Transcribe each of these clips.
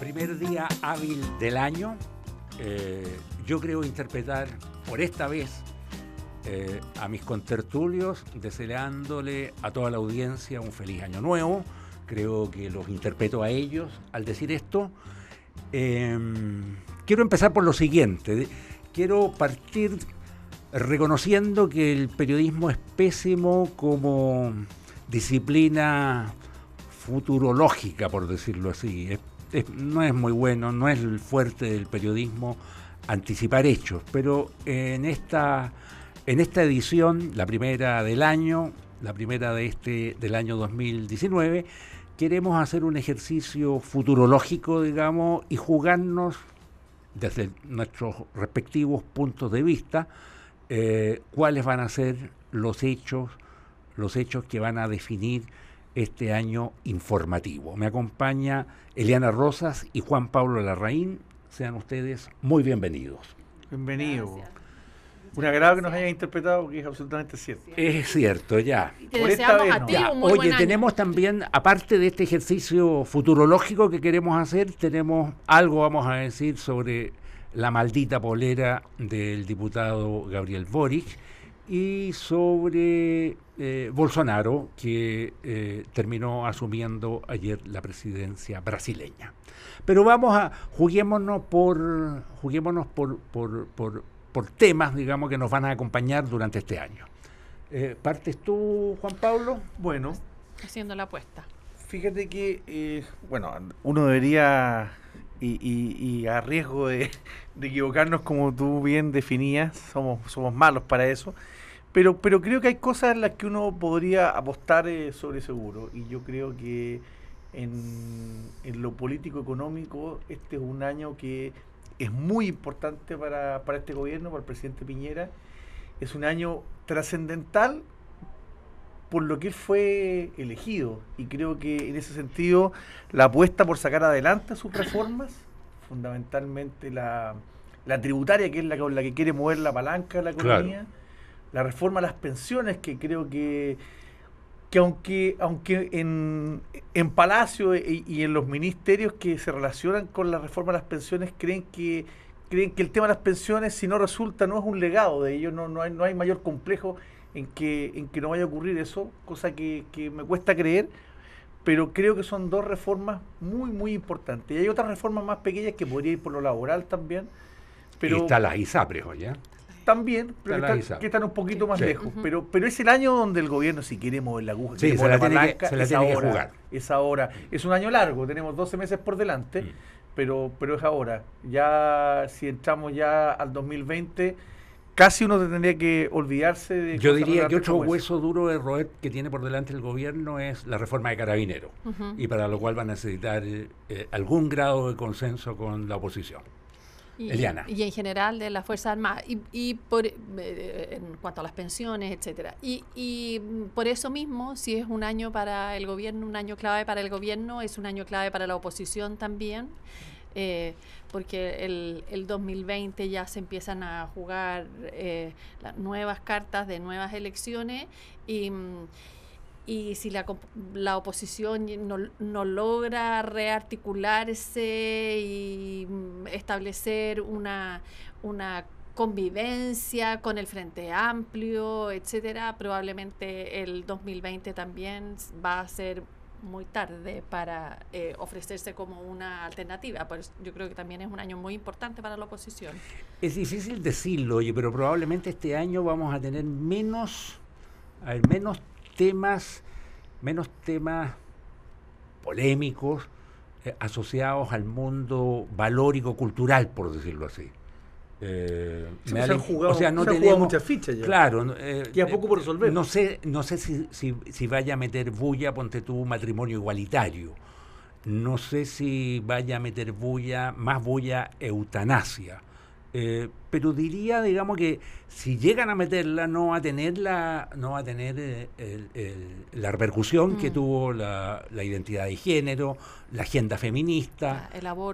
Primer día hábil del año. Yo creo interpretar por esta vez a mis contertulios, deseándole a toda la audiencia un feliz año nuevo. Creo que los interpreto a ellos al decir esto. Quiero empezar por lo siguiente. Quiero partir reconociendo que el periodismo es pésimo como disciplina futurológica, por decirlo así. No es muy bueno, no es el fuerte del periodismo anticipar hechos, pero en esta edición, la primera del año, la primera del año 2019, queremos hacer un ejercicio futurológico, digamos, y jugarnos desde nuestros respectivos puntos de vista cuáles van a ser los hechos que van a definir este año informativo. Me acompaña Eliana Rosas y Juan Pablo Larraín. Sean ustedes muy bienvenidos. Bienvenido. Gracias. Un agrado que nos hayan interpretado, porque es absolutamente cierto. Es cierto, ya. Te deseamos a ti un muy buen año. Tenemos también, aparte de este ejercicio futurológico que queremos hacer, tenemos algo, vamos a decir, sobre la maldita polera del diputado Gabriel Boric y sobre Bolsonaro, que terminó asumiendo ayer la presidencia brasileña. Pero juguémonos por temas, digamos, que nos van a acompañar durante este año. ¿Partes tú, Juan Pablo? Bueno. Haciendo la apuesta. Fíjate que, uno debería, y a riesgo de equivocarnos, como tú bien definías, somos malos para eso, pero creo que hay cosas en las que uno podría apostar sobre seguro, y yo creo que en lo político-económico este es un año que es muy importante para este gobierno, para el presidente Piñera. Es un año trascendental por lo que él fue elegido, y creo que en ese sentido la apuesta por sacar adelante sus reformas, fundamentalmente la tributaria, que es con la que quiere mover la palanca de la economía, claro. La reforma a las pensiones, que creo que aunque en Palacio y en los ministerios que se relacionan con la reforma de las pensiones creen que el tema de las pensiones, si no resulta, no es un legado de ellos, no hay mayor complejo en que no vaya a ocurrir eso, cosa que me cuesta creer, pero creo que son dos reformas muy, muy importantes. Y hay otras reformas más pequeñas que podría ir por lo laboral también. Pero y está las ISAPRES, oye. También, pero que están un poquito más lejos. Pero es el año donde el gobierno, si quiere mover la aguja, se la tiene que jugar. Es ahora. Es un año largo, tenemos 12 meses por delante, pero es ahora. Ya, si entramos ya al 2020, casi uno tendría que olvidarse de... Yo diría que otro hueso duro de roer que tiene por delante el gobierno es la reforma de Carabineros, y para lo cual va a necesitar algún grado de consenso con la oposición. Eliana. Y en general de las Fuerzas Armadas, en cuanto a las pensiones, etcétera. Y por eso mismo, si es un año para el gobierno, un año clave para el gobierno, es un año clave para la oposición también, porque el 2020 ya se empiezan a jugar las nuevas cartas de nuevas elecciones, y si la oposición no logra rearticularse y establecer una convivencia con el Frente Amplio, etcétera, probablemente el 2020 también va a ser muy tarde para ofrecerse como una alternativa. Por eso yo creo que también es un año muy importante para la oposición. Es difícil decirlo, oye, pero probablemente este año vamos a tener menos temas polémicos asociados al mundo valórico-cultural, por decirlo así. Se han jugado muchas fichas ya. Claro. Queda poco por resolver. No sé si vaya a meter bulla, ponte tú, matrimonio igualitario. No sé si vaya a meter más bulla, eutanasia. Pero diría, digamos, que si llegan a meterla no va a tener la repercusión que tuvo la identidad de género, la agenda feminista, el aborto.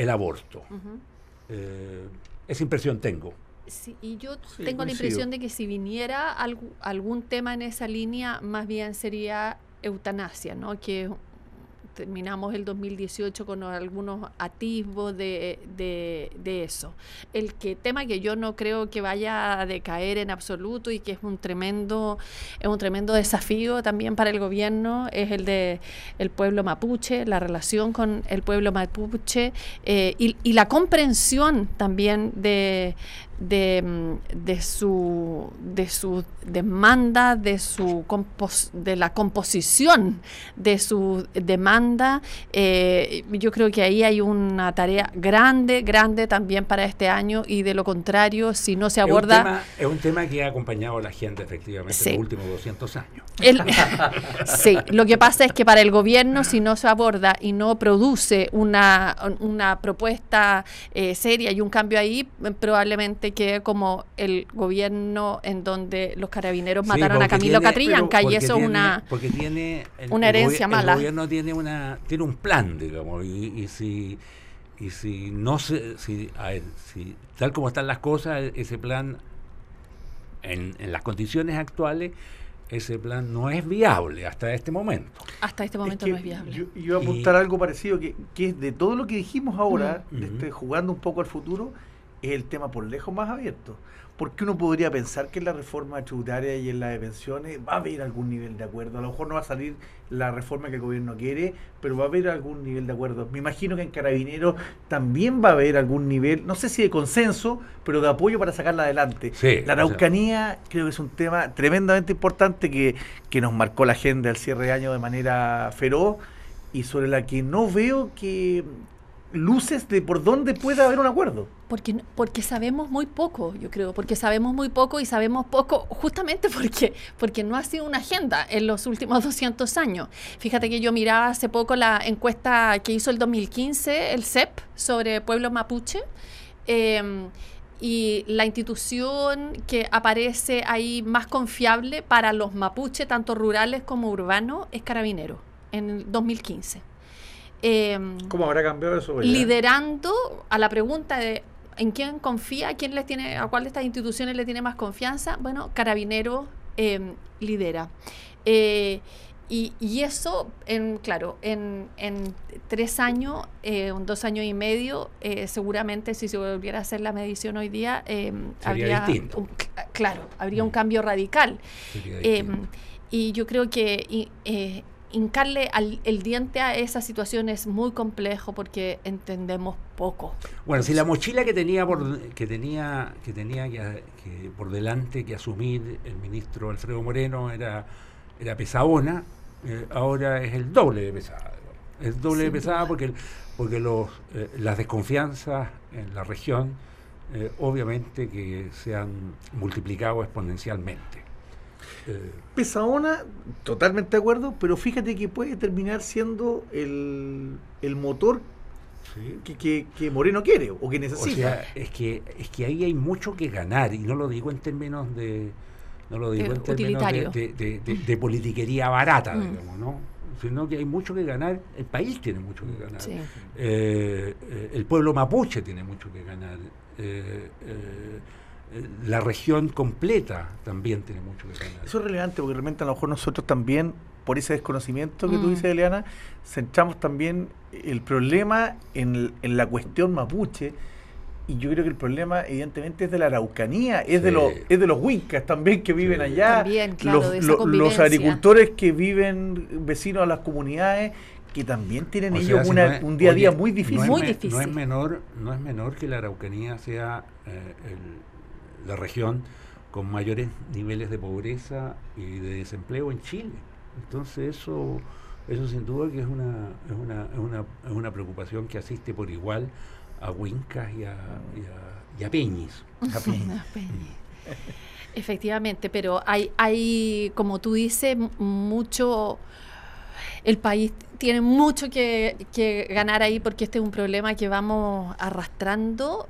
Esa impresión tengo. Sí, y yo tengo la impresión de que si viniera algún tema en esa línea, más bien sería eutanasia, ¿no? Que terminamos el 2018 con algunos atisbos de eso. Tema que yo no creo que vaya a decaer en absoluto y que es un tremendo desafío también para el gobierno es el de el pueblo mapuche, la relación con el pueblo mapuche y la comprensión también de su demanda, de la composición de su demanda. Yo creo que ahí hay una tarea grande también para este año, y de lo contrario, si no se aborda... Es un tema que ha acompañado a la gente efectivamente sí. en los últimos 200 años. Sí, lo que pasa es que para el gobierno, si no se aborda y no produce una propuesta seria y un cambio ahí, probablemente quede como el gobierno en donde los carabineros mataron a Camilo Catrillanca, y eso es una herencia mala. El gobierno tiene un plan, digamos, y si no se, si tal como están las cosas, ese plan en las condiciones actuales, ese plan no es viable hasta este momento. Hasta este momento no es viable. Yo iba a apuntar algo parecido, que es de todo lo que dijimos ahora, jugando un poco al futuro, es el tema por lejos más abierto. Porque uno podría pensar que en la reforma tributaria y en la de pensiones va a haber algún nivel de acuerdo. A lo mejor no va a salir la reforma que el gobierno quiere, pero va a haber algún nivel de acuerdo. Me imagino que en Carabineros también va a haber algún nivel, no sé si de consenso, pero de apoyo para sacarla adelante. Sí, la Araucanía creo que es un tema tremendamente importante que nos marcó la agenda del cierre de año de manera feroz, y sobre la que no veo que luces de por dónde puede haber un acuerdo. Porque sabemos muy poco, yo creo, y sabemos poco justamente porque no ha sido una agenda en los últimos 200 años. Fíjate que yo miraba hace poco la encuesta que hizo el 2015 el CEP sobre pueblos mapuche, y la institución que aparece ahí más confiable para los mapuches, tanto rurales como urbanos, es Carabineros, en el 2015. ¿Cómo habrá cambiado eso? Liderando a la pregunta de ¿en quién confía? ¿A cuál de estas instituciones le tiene más confianza? Bueno, Carabineros lidera. Y eso, en 3 años, 2 años y medio, seguramente si se volviera a hacer la medición hoy día, habría un cambio radical. Y yo creo que hincarle el diente a esa situación es muy complejo porque entendemos poco. Bueno, si la mochila que tenía por delante que asumir el ministro Alfredo Moreno era pesadona, ahora es el doble de pesada. Es doble de pesada porque las desconfianzas en la región obviamente que se han multiplicado exponencialmente. Pesadona, totalmente de acuerdo, pero fíjate que puede terminar siendo el motor que Moreno quiere o que necesita. O sea, es que ahí hay mucho que ganar, y no lo digo en términos de politiquería barata, digamos, ¿no? Sino que hay mucho que ganar, el país tiene mucho que ganar, sí. El pueblo mapuche tiene mucho que ganar, la región completa también tiene mucho que ganar. Eso es relevante porque realmente a lo mejor nosotros también, por ese desconocimiento que tú dices, Eliana, centramos también el problema en la cuestión mapuche, y yo creo que el problema evidentemente es de la Araucanía, es de los huincas también que viven allá, también, claro, los agricultores que viven vecinos a las comunidades, que también tienen un día a día muy difícil. Muy difícil. No es menor que la Araucanía sea la región con mayores niveles de pobreza y de desempleo en Chile. Entonces eso sin duda que es una preocupación que asiste por igual a huincas y a peñis. Efectivamente, pero hay como tú dices, mucho. El país tiene mucho que ganar ahí, porque este es un problema que vamos arrastrando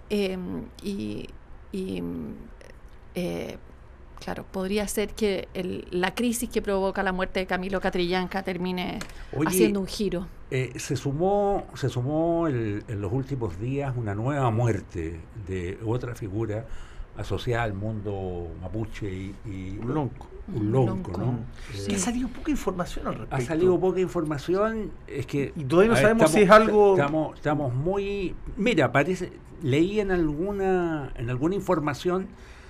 claro, podría ser que la crisis que provoca la muerte de Camilo Catrillanca termine haciendo un giro. Se sumó en los últimos días una nueva muerte de otra figura asociada al mundo mapuche y Lonco. Ulonco, ¿no? Sí. Que ha salido poca información al respecto. Ha salido poca información, es que... Y todavía no a ver, sabemos si es algo... Estamos muy... Mira, leí en alguna información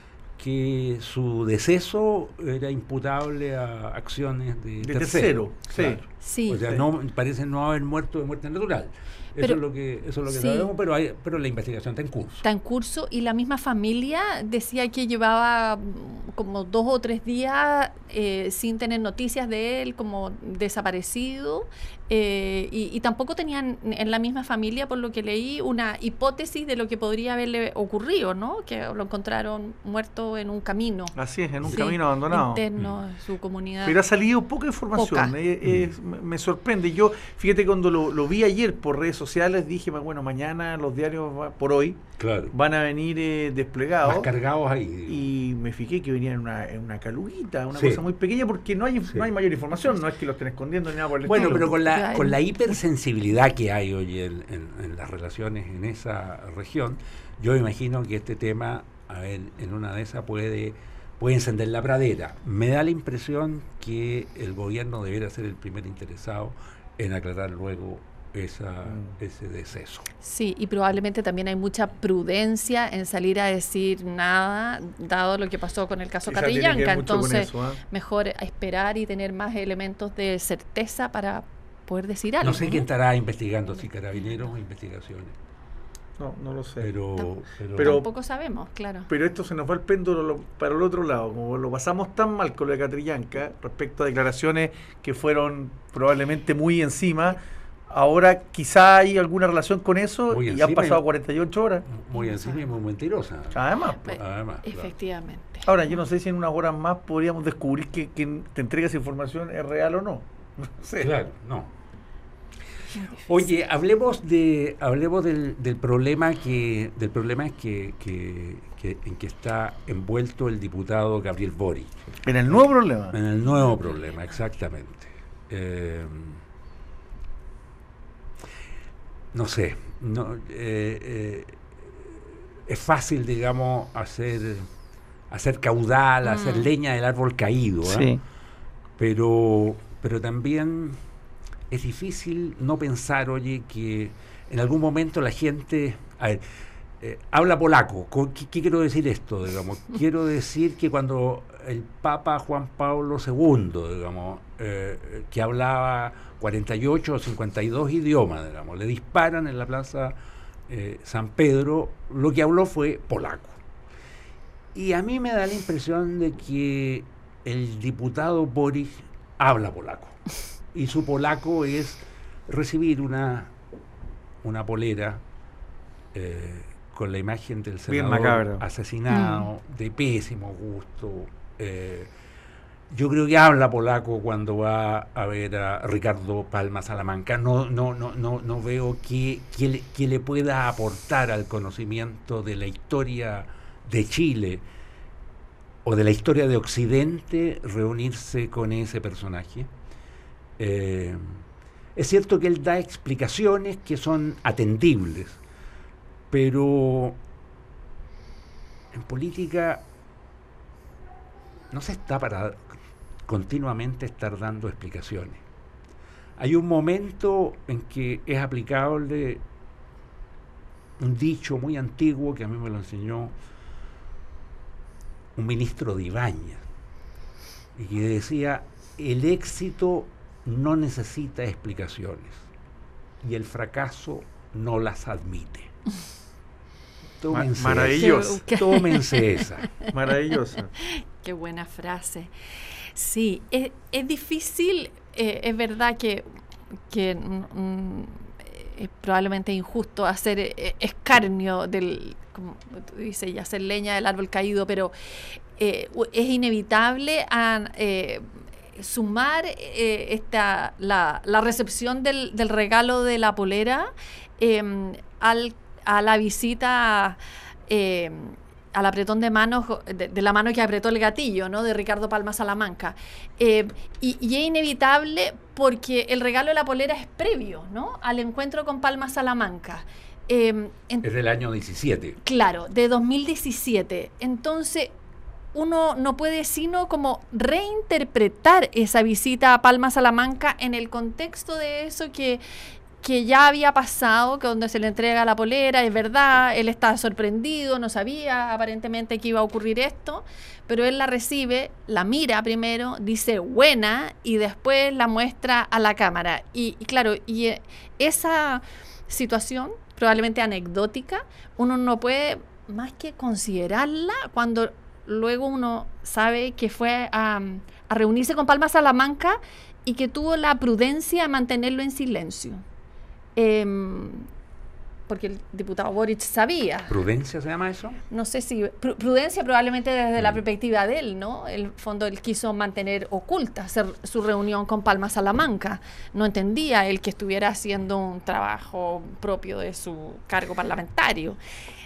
que su deceso era imputable a acciones de tercero. Sí. Claro. Sí. O sea, parece no haber muerto de muerte natural. Eso es lo que sí sabemos, pero la investigación está en curso. Está en curso y la misma familia decía que llevaba como 2 o 3 días sin tener noticias de él, como desaparecido, y tampoco tenían en la misma familia, por lo que leí, una hipótesis de lo que podría haberle ocurrido, ¿no? Que lo encontraron muerto en un camino. Así es, en un camino abandonado. Interno de su comunidad. Pero ha salido poca información. Me sorprende. Yo, fíjate, cuando lo vi ayer por redes sociales, dije, bueno, mañana los diarios, por hoy, van a venir desplegados. Más cargados ahí. Y me fijé que venían en una caluguita, una cosa muy pequeña, porque no hay mayor información, no es que lo estén escondiendo ni nada por el estilo. Bueno, pero con la hipersensibilidad que hay hoy en las relaciones en esa región, yo imagino que este tema, a ver, en una de esas puede encender la pradera. Me da la impresión que el gobierno debiera ser el primer interesado en aclarar luego ese deceso. Sí, y probablemente también hay mucha prudencia en salir a decir nada, dado lo que pasó con el caso Catrillanca. Entonces, mejor esperar y tener más elementos de certeza para poder decir algo. No sé quién estará investigando, si Carabineros o Investigaciones. No lo sé. Pero tampoco sabemos, claro. Pero esto se nos va el péndulo para el otro lado. Como lo pasamos tan mal con lo de Catrillanca, respecto a declaraciones que fueron probablemente muy encima, ahora quizá hay alguna relación con eso y han pasado 48 horas. Muy encima y muy mentirosa. Además, efectivamente. Claro. Ahora, yo no sé si en unas horas más podríamos descubrir que quien te entrega esa información es real o no. No sé. Claro, no. Oye, hablemos del problema en que está envuelto el diputado Gabriel Boric. En el nuevo problema. En el nuevo problema, exactamente. No sé, es fácil, digamos, hacer caudal, hacer leña del árbol caído, sí. Pero también es difícil no pensar, oye, que en algún momento la gente... A ver, habla polaco. ¿Qué quiero decir esto, digamos? Quiero decir que cuando el Papa Juan Pablo II, digamos, que hablaba 48 o 52 idiomas, digamos, le disparan en la Plaza San Pedro, lo que habló fue polaco. Y a mí me da la impresión de que el diputado Boric habla polaco. Y su polaco es recibir una polera con la imagen del senador asesinado, de pésimo gusto. Yo creo que habla polaco cuando va a ver a Ricardo Palma Salamanca. No veo qué le pueda aportar al conocimiento de la historia de Chile o de la historia de Occidente reunirse con ese personaje. Es cierto que él da explicaciones que son atendibles, pero en política no se está para continuamente estar dando explicaciones. Hay un momento en que es aplicable un dicho muy antiguo que a mí me lo enseñó un ministro de Ibáñez, y que decía: el éxito no necesita explicaciones y el fracaso no las admite. Maravilloso. Tómense esa. Maravillosa. Qué buena frase. Sí, es difícil, es verdad que es probablemente injusto hacer escarnio como tú dices, y hacer leña del árbol caído, pero es inevitable sumar la recepción del regalo de la polera a la visita al apretón de manos, de la mano que apretó el gatillo, ¿no?, de Ricardo Palma Salamanca. Y es inevitable porque el regalo de la polera es previo, ¿no?, al encuentro con Palma Salamanca. Es del año 17. Claro, de 2017. Entonces, uno no puede sino como reinterpretar esa visita a Palma Salamanca en el contexto de eso que ya había pasado, que donde se le entrega la polera, es verdad, él estaba sorprendido, no sabía aparentemente que iba a ocurrir esto, pero él la recibe, la mira primero, dice buena y después la muestra a la cámara. Y claro, esa situación, probablemente anecdótica, uno no puede más que considerarla cuando luego uno sabe que fue a reunirse con Palma Salamanca y que tuvo la prudencia de mantenerlo en silencio. Porque el diputado Boric sabía. ¿Prudencia se llama eso? No sé si... prudencia probablemente desde la perspectiva de él, ¿no? El fondo, él quiso mantener oculta su reunión con Palma Salamanca. No entendía él que estuviera haciendo un trabajo propio de su cargo parlamentario.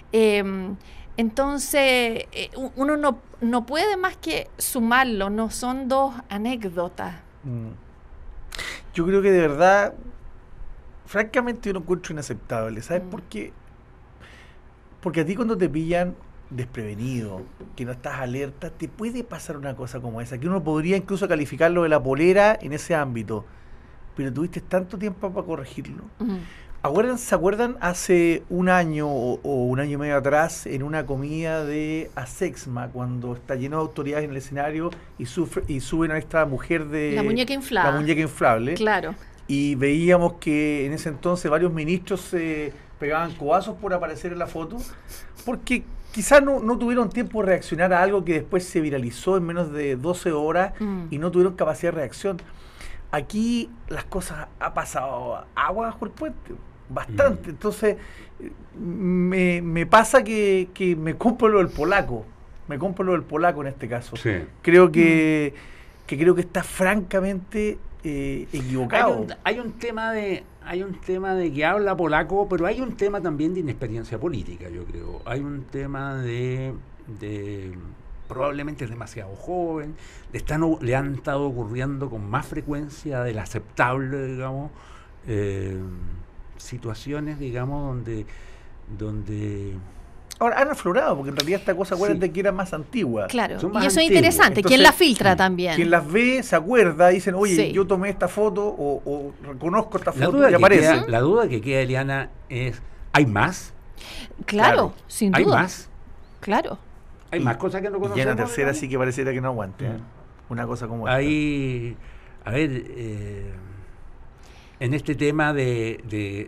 Entonces, uno no puede más que sumarlo, no son dos anécdotas. Yo creo que de verdad, francamente yo lo encuentro inaceptable. ¿Sabes por qué? Porque a ti cuando te pillan desprevenido, que no estás alerta, te puede pasar una cosa como esa, que uno podría incluso calificarlo de la polera en ese ámbito, pero tuviste tanto tiempo para corregirlo. ¿Se acuerdan hace un año o un año y medio atrás en una comida de Asexma, cuando está lleno de autoridades en el escenario y suben a esta mujer de... La muñeca inflable. La muñeca inflable. Claro. Y veíamos que en ese entonces varios ministros se pegaban codazos por aparecer en la foto, porque quizás no tuvieron tiempo de reaccionar a algo que después se viralizó en menos de 12 horas y no tuvieron capacidad de reacción. Aquí las cosas ha pasado agua bajo el puente, bastante. Entonces me pasa que me compro lo del polaco. Me compro lo del polaco en este caso. Sí. Creo que está francamente equivocado. Hay un tema de que habla polaco, pero hay un tema también de inexperiencia política, yo creo. Hay un tema de probablemente es demasiado joven, le han estado ocurriendo con más frecuencia de la aceptable, digamos, situaciones, digamos, donde ahora han aflorado, porque en realidad esta cosa, acuérdate que era más antigua. Claro, y eso antiguos. es interesante. Entonces, ¿quién la filtra también? Quien las ve se acuerda, dicen, oye, Sí. yo tomé esta foto o reconozco esta la foto duda y que aparece. la duda que queda, Eliana, es ¿hay más? Claro, sin ¿Hay duda. más? Claro. ¿Hay más cosas que no Y conocemos? ya en la tercera digamos? sí que pareciera que no aguante. Una cosa como esta. Ahí, a ver, en este tema de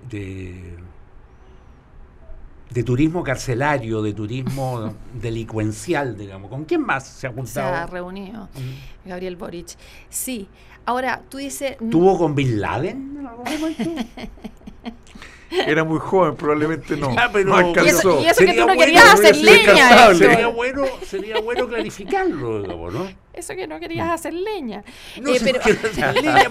turismo carcelario, de turismo delincuencial, digamos, ¿con quién más se ha Se juntado? ha reunido Gabriel Boric. Sí. Ahora, tú dices... ¿Tuvo con Bin Laden en algún momento? Era muy joven, probablemente no. Ya, pero- No alcanzó. Y eso que Sería tú no bueno querías que hacer hubiera sido leña. descartable. Héctor. Sería bueno clarificarlo, digamos, ¿no? Eso que no querías hacer leña. No sé pero, si quiero hacer línea,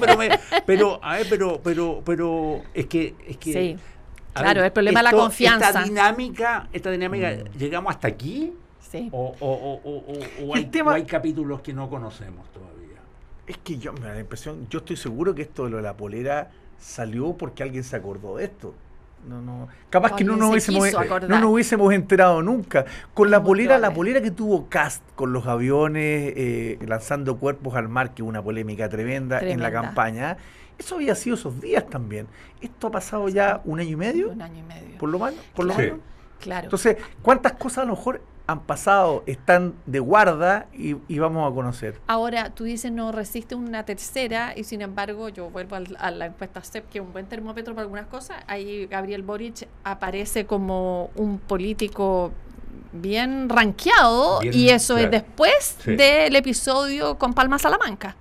pero es que Sí. a Claro, ver, el problema es la confianza. Esta dinámica, ¿llegamos hasta aquí? sí. ¿O El tema- hay capítulos que no conocemos todavía? Es que yo me da la impresión, yo estoy seguro que esto de lo de la polera salió porque alguien se acordó de esto. No. Capaz que no Alguien nos se hubiésemos, quiso acordar. no nos hubiésemos enterado nunca. Con la Muy polera probable. que tuvo Kast con los aviones lanzando cuerpos al mar, que hubo una polémica tremenda en la Tremenda. campaña, eso había sido esos días también. Esto ha pasado ya un año y medio, Un año y medio. por lo menos. Por lo Sí. menos. Claro. Entonces, ¿cuántas cosas a lo mejor han pasado, están de guarda y vamos a conocer? Ahora, tú dices no resiste una tercera y sin embargo yo vuelvo a la encuesta CEP, que es un buen termómetro para algunas cosas. Ahí Gabriel Boric aparece como un político bien rankeado Bien, y eso claro. es después Sí. del episodio con Palma Salamanca.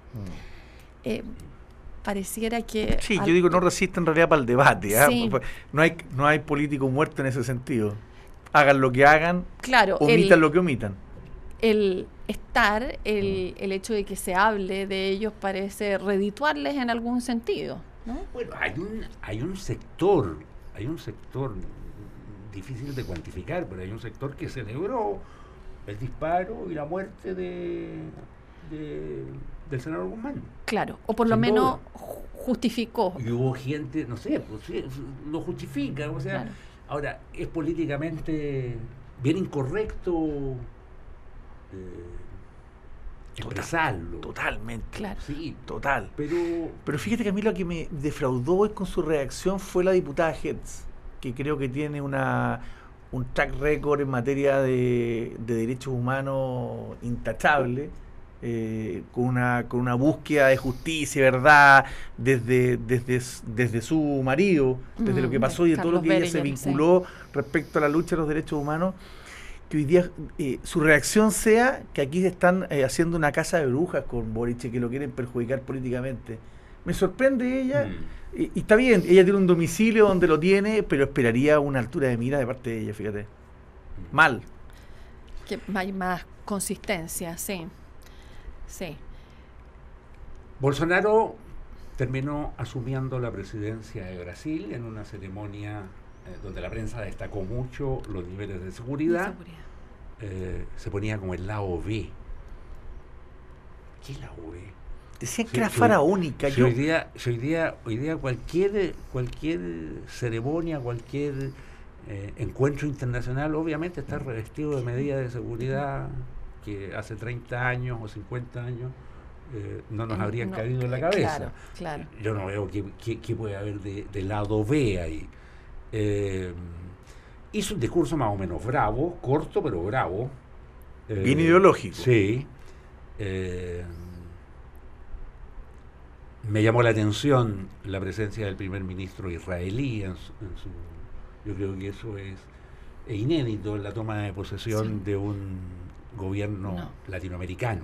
Pareciera que... Sí, yo digo no resiste en realidad para el debate. ¿ah? Sí. No hay político muerto en ese sentido. Hagan lo que hagan, Claro, omitan lo que omitan. el estar, el hecho de que se hable de ellos parece redituarles en algún sentido, ¿no? Bueno, hay un sector difícil de cuantificar, pero hay un sector que celebró el disparo y la muerte del senador Guzmán. Claro, o por lo Sin menos duda. justificó. Y hubo gente, no sé, pues, sí, lo justifica, o sea, Claro. Ahora, es políticamente bien incorrecto expresarlo. Totalmente. Claro. Sí, Total. pero Pero fíjate que a mí lo que me defraudó hoy con su reacción fue la diputada Hertz, que creo que tiene un track record en materia de derechos humanos intachable, con una búsqueda de justicia y verdad desde su marido, desde lo que pasó y de todo lo Carlos que ella se Berenguer, vinculó respecto a la lucha de los derechos humanos, que hoy día su reacción sea que aquí están haciendo una casa de brujas con Boric, que lo quieren perjudicar políticamente. Me sorprende ella, y está bien, ella tiene un domicilio donde lo tiene, pero esperaría una altura de mira de parte de ella, fíjate. Mal. Que hay más consistencia, sí. Sí. Bolsonaro terminó asumiendo la presidencia de Brasil en una ceremonia donde la prensa destacó mucho los niveles de seguridad. Se ponía como el lado B. ¿Qué es lado B? Decían que era faraónica. Hoy día cualquier ceremonia, cualquier encuentro internacional, obviamente está revestido de medidas de seguridad que hace 30 años o 50 años no nos habrían caído en la cabeza. Claro. Yo no veo qué puede haber de lado B ahí. Hizo un discurso más o menos bravo, corto pero bravo. Bien ideológico. Sí. Me llamó la atención la presencia del primer ministro israelí yo creo que eso es inédito en la toma de posesión de un gobierno latinoamericano.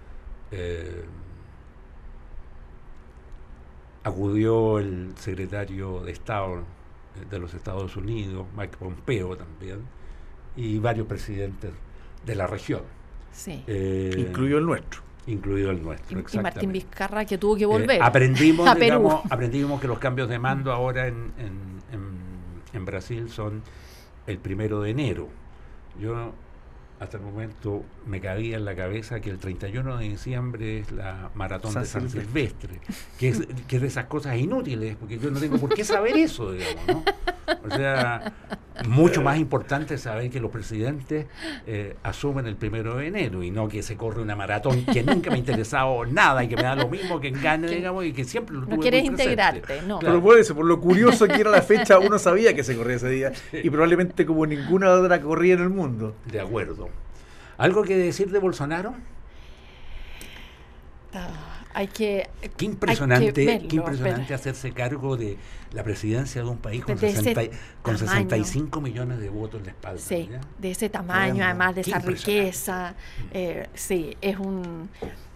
Acudió el secretario de Estado de los Estados Unidos, Mike Pompeo también, y varios presidentes de la región. Sí. Incluido el nuestro. Incluido el nuestro, exactamente. Y Martín Vizcarra, que tuvo que volver aprendimos, a Perú. Aprendimos que los cambios de mando ahora en Brasil son el 1 de enero. Yo hasta el momento me cabía en la cabeza que el 31 de diciembre es la maratón de San Silvestre, que es de esas cosas inútiles, porque yo no tengo por qué saber eso, digamos, ¿no? O sea, mucho más importante es saber que los presidentes asumen el 1 de enero y no que se corre una maratón que nunca me ha interesado nada y que me da lo mismo que gane, digamos, y que siempre lo tuve no quieres muy presente. integrarte, no. Claro. Pero por eso, por lo curioso que era la fecha, uno sabía que se corría ese día y probablemente como ninguna otra corría en el mundo. De acuerdo. ¿Algo que decir de Bolsonaro? Qué impresionante hacerse cargo de la presidencia de un país con 65 millones de votos en la espalda. Sí, ¿ya? De ese tamaño, además de esa riqueza. Sí, es un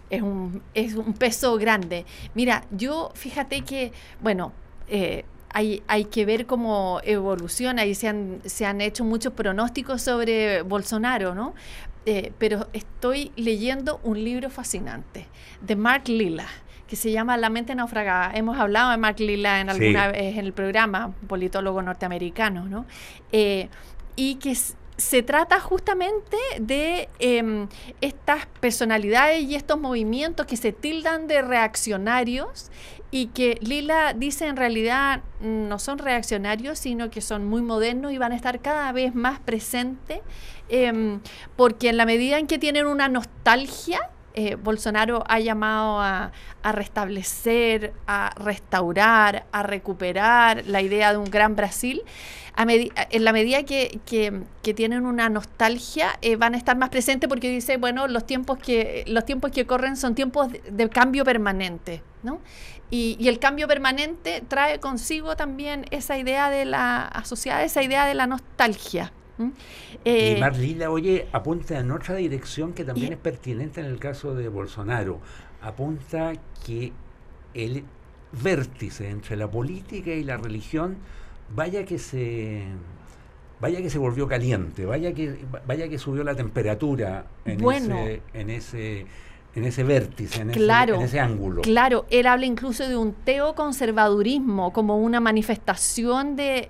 peso grande. Mira, yo fíjate que, bueno, hay que ver cómo evoluciona y se han hecho muchos pronósticos sobre Bolsonaro, ¿no? Pero estoy leyendo un libro fascinante de Mark Lilla, que se llama La mente naufragada. Hemos hablado de Mark Lilla alguna vez en el programa, un politólogo norteamericano, ¿no? Y que se trata justamente de estas personalidades y estos movimientos que se tildan de reaccionarios y que Lilla dice en realidad no son reaccionarios, sino que son muy modernos y van a estar cada vez más presentes, porque en la medida en que tienen una nostalgia, Bolsonaro ha llamado a restablecer, a restaurar, a recuperar la idea de un gran Brasil. En la medida que tienen una nostalgia, van a estar más presentes porque dice, bueno, los tiempos que corren son tiempos de cambio permanente, ¿no? Y el cambio permanente trae consigo también esa idea asociada a esa idea de la nostalgia. Y Mark Lilla, oye, apunta en otra dirección que también es pertinente en el caso de Bolsonaro. Apunta que el vértice entre la política y la religión vaya que se volvió caliente, vaya que subió la temperatura en ese vértice, en ese ángulo. Claro, él habla incluso de un teoconservadurismo como una manifestación de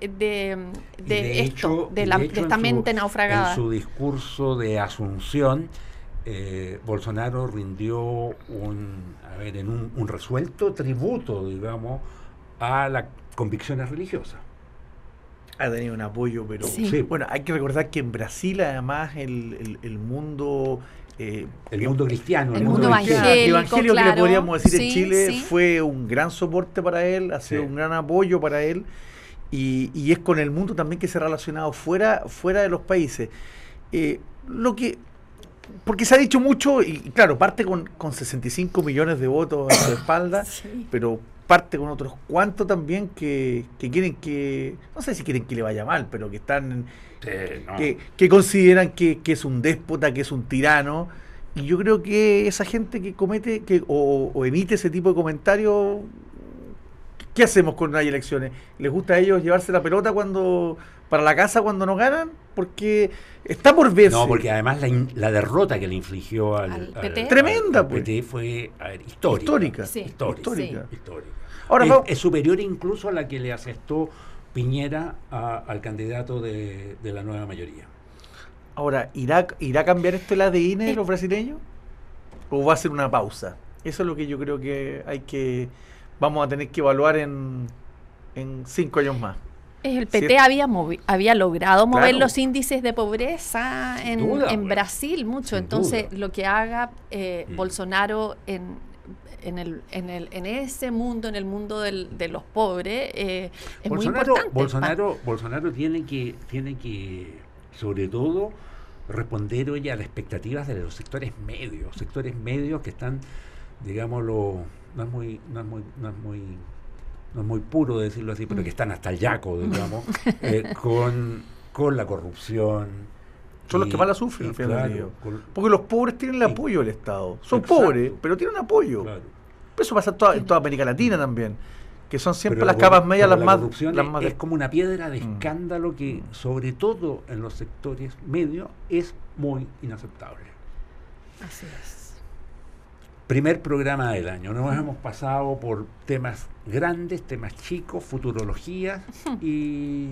esta mente naufragada. En su discurso de Asunción, Bolsonaro rindió un resuelto tributo, digamos, a las convicciones religiosas. Ha tenido un apoyo, pero Sí. bueno, hay que recordar que en Brasil además el mundo... El mundo cristiano, El mundo cristiano, evangélico, que le claro. podríamos decir en Sí, Chile, sí. fue un gran soporte para él, ha sido Sí. un gran apoyo para él, y es con el mundo también que se ha relacionado fuera de los países. Porque se ha dicho mucho, y claro, parte con 65 millones de votos en su espalda, Sí. pero parte con otros cuantos también que quieren no sé si quieren que le vaya mal, pero que están, Sí, no. que consideran que es un déspota, que es un tirano, y yo creo que esa gente que comete o emite ese tipo de comentarios, ¿qué hacemos cuando hay elecciones? ¿Les gusta a ellos llevarse la pelota para la casa cuando no ganan? Porque está por verse. No, porque además la derrota que le infligió Al PT. Tremenda, al pues. PT fue histórica. Histórica. Sí. Histórica. Histórica. Ahora, Es superior incluso a la que le asestó Piñera al candidato de la nueva mayoría. Ahora, ¿irá a cambiar esto el ADN de los brasileños? ¿O va a ser una pausa? Eso es lo que yo creo que vamos a tener que evaluar en 5 años más. El Sí. PT había logrado mover Claro. los índices de pobreza Sin duda, en bueno. Brasil mucho. Sin Entonces, duda. lo que haga Bolsonaro en ese mundo, en el mundo de los pobres, es muy importante. Bolsonaro tiene que, sobre todo, responder hoy a las expectativas de los sectores medios que están, digámoslo, no es muy puro decirlo así, pero que están hasta el yaco, digamos, con la corrupción. Son los que más la sufren, al final del día. claro, Porque los pobres tienen el apoyo del Estado. Son Exacto. pobres, pero tienen apoyo. claro. Eso pasa en toda América Latina también. Que son siempre Pero las capas medias pero las la más... corrupción las más es como una piedra de Mm. escándalo que, sobre todo en los sectores medios, es muy inaceptable. Así es. Primer programa del año. Nos hemos pasado por temas grandes, temas chicos, futurologías y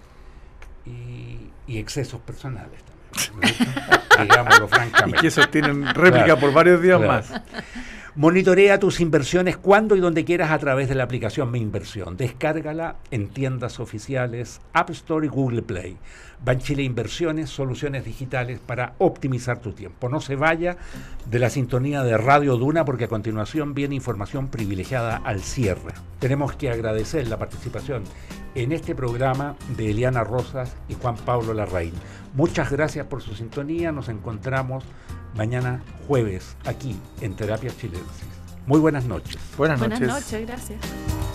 excesos personales también, ¿no? Digámoslo y francamente. que esos tienen réplica Claro, por varios días claro. más. Monitorea tus inversiones cuando y donde quieras a través de la aplicación Mi Inversión. Descárgala en tiendas oficiales App Store y Google Play. Banchile Inversiones, soluciones digitales para optimizar tu tiempo. No se vaya de la sintonía de Radio Duna porque a continuación viene información privilegiada al cierre. Tenemos que agradecer la participación en este programa de Eliana Rosas y Juan Pablo Larraín. Muchas gracias por su sintonía. Nos encontramos mañana jueves aquí en Terapias Chilensis. Muy buenas noches. Buenas Buenas noches. noches, gracias.